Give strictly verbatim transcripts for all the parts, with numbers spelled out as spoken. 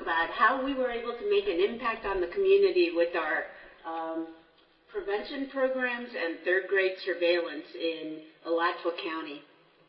about how we were able to make an impact on the community with our um, prevention programs and third grade surveillance in Alachua County.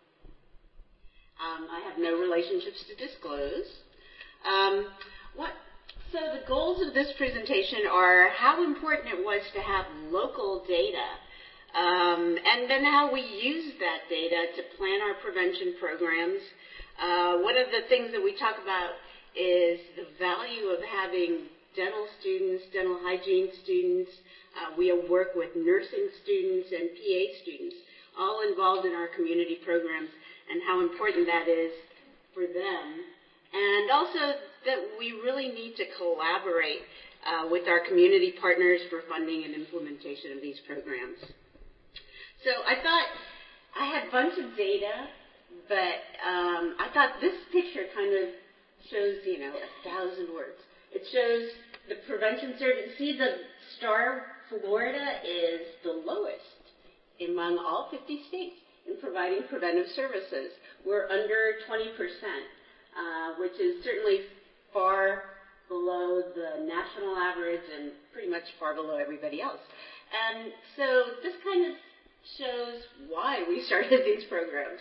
Um, I have no relationships to disclose. Um, what, so the goals of this presentation are how important it was to have local data, um, and then how we use that data to plan our prevention programs. Uh, one of the things that we talk about is the value of having dental students, dental hygiene students. Uh, we work with nursing students and P A students, all involved in our community programs, and how important that is for them. And also that we really need to collaborate uh, with our community partners for funding and implementation of these programs. So I thought I had a bunch of data, but um, I thought this picture kind of shows, you know, a thousand words. It shows the prevention service. See, the star Florida is the lowest among all fifty states in providing preventive services. We're under twenty percent, uh, which is certainly far below the national average and pretty much far below everybody else. And so this kind of shows why we started these programs.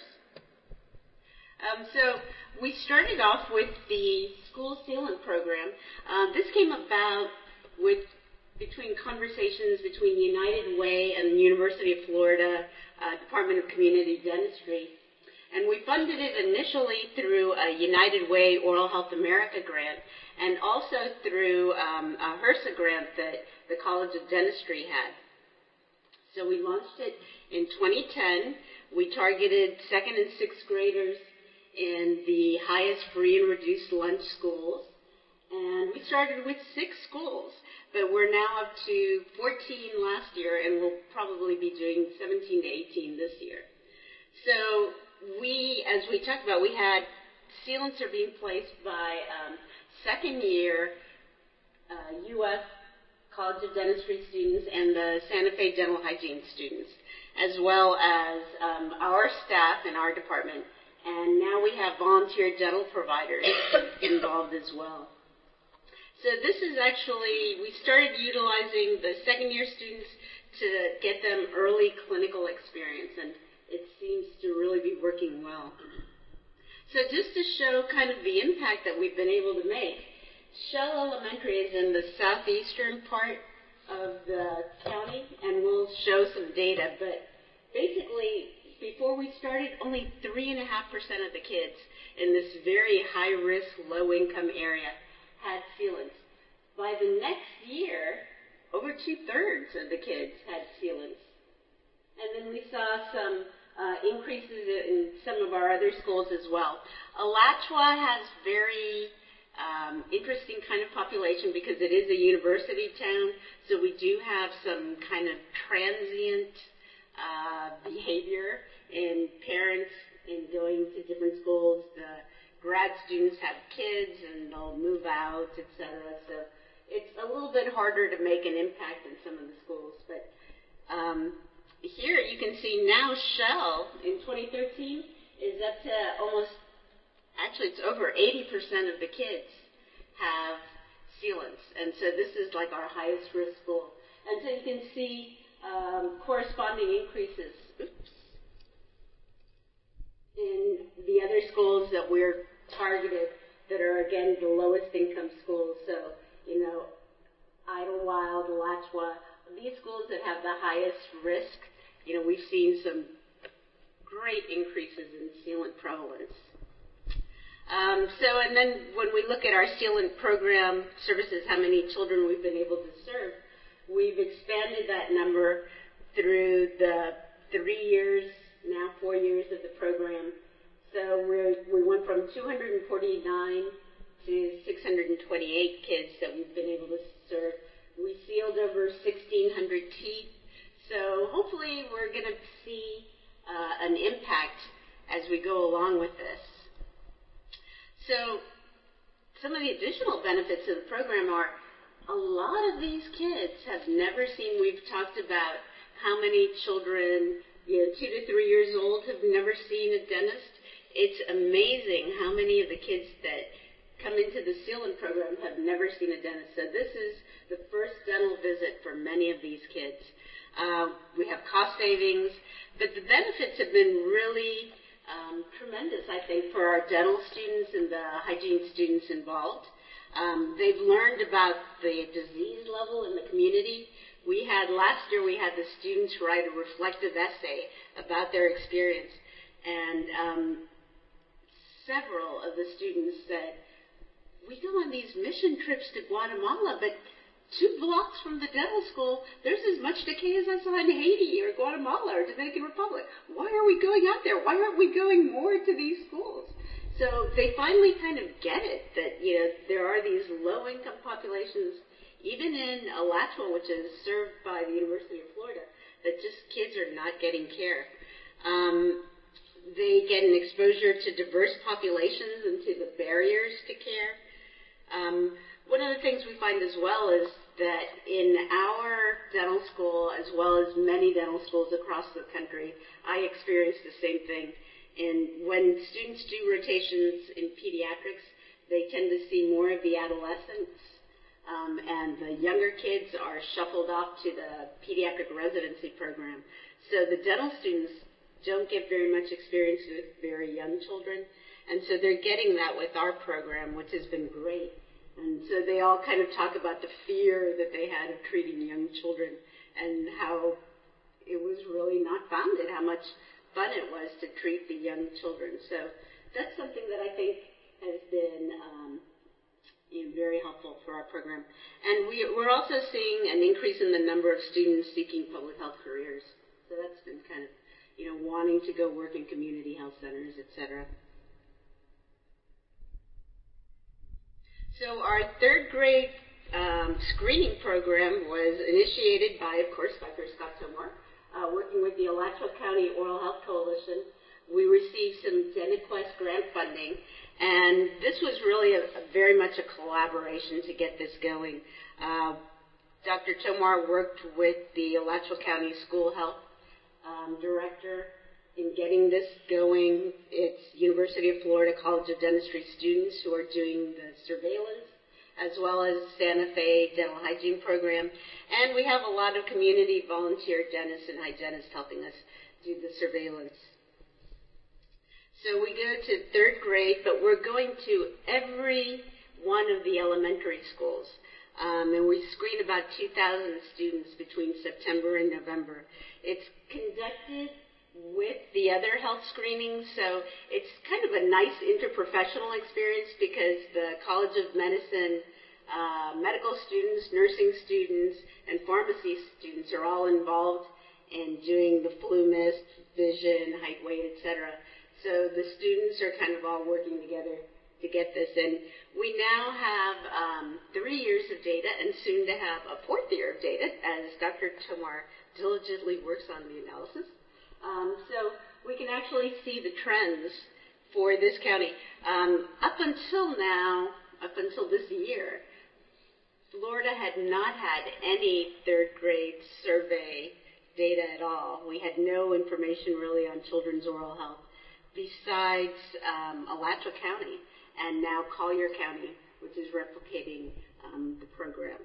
Um, so we started off with the school sealant program. Uh, this came about with between conversations between United Way and the University of Florida uh, Department of Community Dentistry. And we funded it initially through a United Way Oral Health America grant and also through um, a HRSA grant that the College of Dentistry had. So we launched it in twenty ten. We targeted second and sixth graders in the highest free and reduced lunch schools. And we started with six schools, but we're now up to fourteen last year, and we'll probably be doing seventeen to eighteen this year. So we, as we talked about, we had sealants are being placed by um, second year uh, U S College of Dentistry students and the Santa Fe Dental Hygiene students, as well as um, our staff in our department. And now we have volunteer dental providers involved as well. So this is actually, we started utilizing the second year students to get them early clinical experience, and it seems to really be working well. So just to show kind of the impact that we've been able to make, Shell Elementary is in the southeastern part of the county, and we'll show some data, but basically, before we started, only three point five percent of the kids in this very high-risk, low-income area had sealants. By the next year, over two-thirds of the kids had sealants. And then we saw some uh, increases in some of our other schools as well. Alachua has very um, interesting kind of population because it is a university town, so we do have some kind of transient uh, behavior in parents in going to different schools. The grad students have kids and they'll move out, et cetera. So it's a little bit harder to make an impact in some of the schools. But um, here you can see now Shell in twenty thirteen is up to almost, actually it's over eighty percent of the kids have sealants. And so this is like our highest risk school. And so you can see um, corresponding increases. Oops. In the other schools that we're targeted that are, again, the lowest income schools. So, you know, Idlewild, Alachua, these schools that have the highest risk, you know, we've seen some great increases in sealant prevalence. Um, so, and then when we look at our sealant program services, how many children we've been able to serve, we've expanded that number through the three years, now four years of the program. So we're, we went from two hundred forty-nine to six hundred twenty-eight kids that we've been able to serve. We sealed over sixteen hundred teeth. So hopefully we're going to see uh, an impact as we go along with this. So some of the additional benefits of the program are a lot of these kids have never seen, we've talked about how many children, you know, two to three years old have never seen a dentist. It's amazing how many of the kids that come into the sealant program have never seen a dentist. So this is the first dental visit for many of these kids. Uh, we have cost savings, but the benefits have been really um, tremendous, I think, for our dental students and the hygiene students involved. Um, they've learned about the disease level in the community. We had, last year, we had the students write a reflective essay about their experience, and um, several of the students said, we go on these mission trips to Guatemala, but two blocks from the dental school, there's as much decay as I saw in Haiti or Guatemala or Dominican Republic. Why are we going out there? Why aren't we going more to these schools? So they finally kind of get it, that, you know, there are these low-income populations, even in Alachua, which is served by the University of Florida, that just kids are not getting care. Um, they get an exposure to diverse populations and to the barriers to care. Um, one of the things we find as well is that in our dental school, as well as many dental schools across the country, I experienced the same thing. And when students do rotations in pediatrics, they tend to see more of the adolescents, um, and the younger kids are shuffled off to the pediatric residency program. So the dental students don't get very much experience with very young children. And so they're getting that with our program, which has been great. And so they all kind of talk about the fear that they had of treating young children and how it was really not founded, how much fun it was to treat the young children. So that's something that I think has been um, you know, very helpful for our program. And we, we're also seeing an increase in the number of students seeking public health careers. So that's been kind of, you know, wanting to go work in community health centers, et cetera. So our third grade um, screening program was initiated by, of course, Doctor Scott Tomar, uh, working with the Alachua County Oral Health Coalition. We received some DentaQuest grant funding, and this was really a, a very much a collaboration to get this going. Uh, Doctor Tomar worked with the Alachua County School Health um, Director in getting this going. It's University of Florida College of Dentistry students who are doing the surveillance, as well as Santa Fe Dental Hygiene Program. And we have a lot of community volunteer dentists and hygienists helping us do the surveillance. So we go to third grade, but we're going to every one of the elementary schools. Um, and we screen about two thousand students between September and November. It's conducted with the other health screenings, so it's kind of a nice interprofessional experience because the College of Medicine uh, medical students, nursing students, and pharmacy students are all involved in doing the flu mist, vision, height, weight, et cetera. So the students are kind of all working together to get this in. We now have um, three years of data and soon to have a fourth year of data as Doctor Tomar diligently works on the analysis. Um, so we can actually see the trends for this county. Um, up until now, up until this year, Florida had not had any third grade survey data at all. We had no information really on children's oral health besides um, Alachua County and now Collier County, which is replicating um, the program.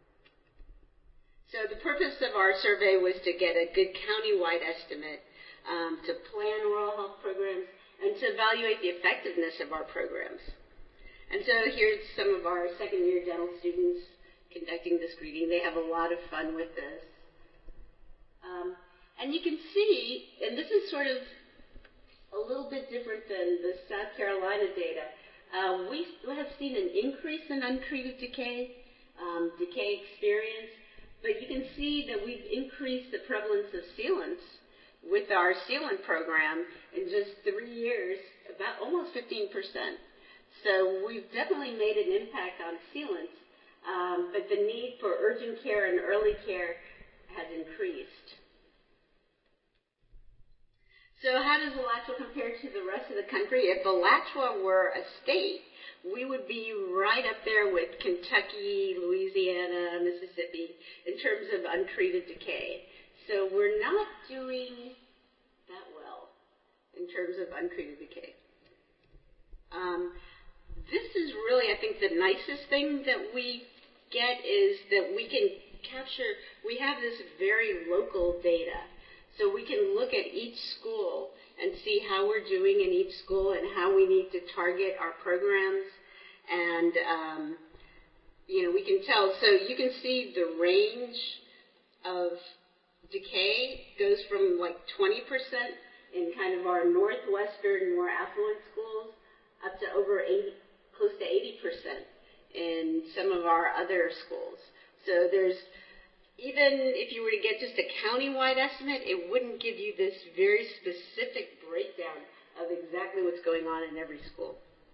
So the purpose of our survey was to get a good county-wide estimate, um, to plan oral health programs, and to evaluate the effectiveness of our programs. And so here's some of our second-year dental students conducting the screening. They have a lot of fun with this. Um, and you can see, and this is sort of a little bit different than the South Carolina data, uh, we have seen an increase in untreated decay, um, decay experience. But you can see that we've increased the prevalence of sealants with our sealant program in just three years, about almost fifteen percent. So we've definitely made an impact on sealants, um, but the need for urgent care and early care has increased. So how does Alachua compare to the rest of the country? If Alachua were a state, we would be right up there with Kentucky, Louisiana, Mississippi in terms of untreated decay. So we're not doing that well in terms of untreated decay. Um, this is really, I think, the nicest thing that we get is that we can capture, we have this very local data. So we can look at each school and see how we're doing in each school and how we need to target our programs. And, um, you know, we can tell. So you can see the range of decay goes from like twenty percent in kind of our northwestern, more affluent schools up to over eighty, close to eighty percent in some of our other schools. So there's, even if you were to get just a county-wide estimate, it wouldn't give you this very specific breakdown of exactly what's going on in every school.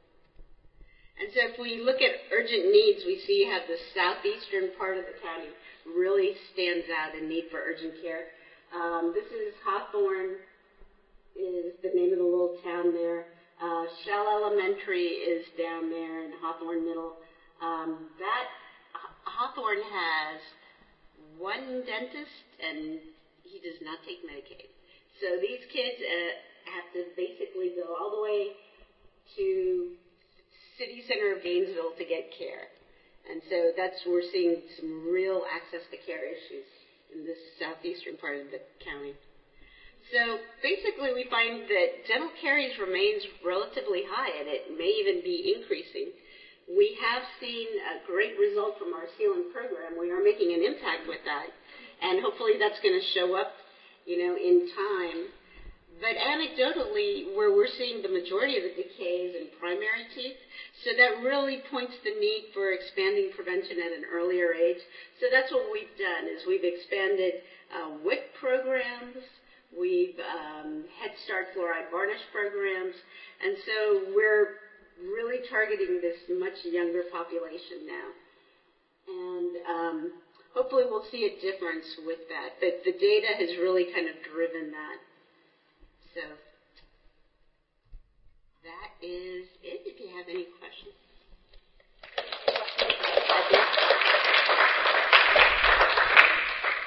And so if we look at urgent needs, we see how the southeastern part of the county really stands out in need for urgent care. Um, this is Hawthorne, is the name of the little town there. Uh, Shell Elementary is down there in Hawthorne Middle. Um, that Hawthorne has one dentist, and he does not take Medicaid. So these kids uh, have to basically go all the way to city center of Gainesville to get care. And so that's, we're seeing some real access to care issues in this southeastern part of the county. So basically we find that dental caries remains relatively high, and it may even be increasing. We have seen a great result from our Sealant program. We are making an impact with that, and hopefully that's going to show up, you know, in time. But anecdotally, where we're seeing the majority of the decays in primary teeth, so that really points the need for expanding prevention at an earlier age. So that's what we've done, is we've expanded uh, W I C programs, we've um, Head Start fluoride varnish programs, and so we're really targeting this much younger population now. And um, hopefully we'll see a difference with that. But the data has really kind of driven that. So that is it, if you have any questions.